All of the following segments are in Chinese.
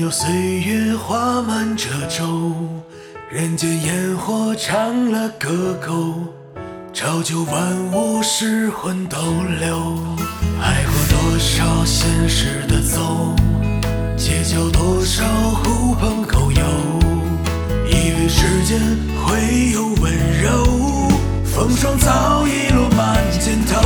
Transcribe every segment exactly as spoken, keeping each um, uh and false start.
有岁月画满褶皱，人间烟火唱了歌口，照就万物失魂斗流。爱过多少现实的走，结交多少狐朋狗友，以为世间会有温柔，风霜早已落满肩头。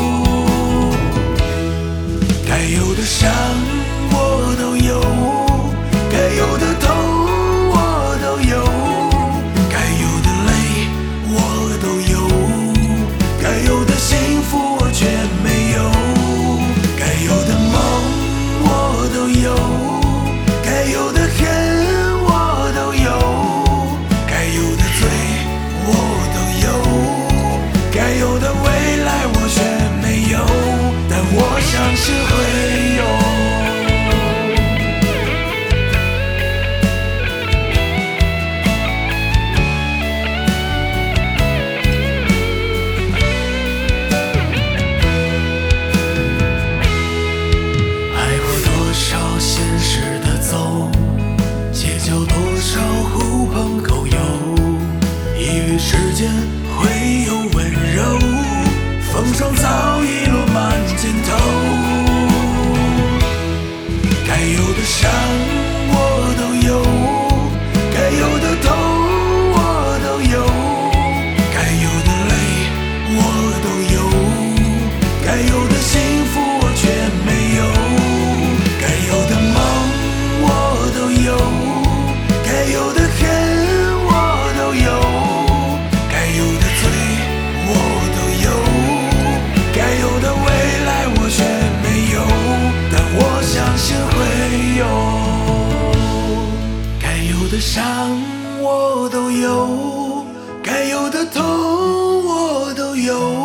该有的伤我都有，该有的痛我都有，该有的泪我都有，该有的幸福我却没有，该有的梦我都有，该有的恨我都有，该有的罪我都有，该有的未来我却没有，但我相信会有。世间会有温柔，风霜早已落满肩头。该有的伤我都有，该有的痛我都有，该有的泪我都有，该有的幸福我却没有，该有的梦我都有，该有的恨我都有，相信会有。该有的伤我都有，该有的痛我都有。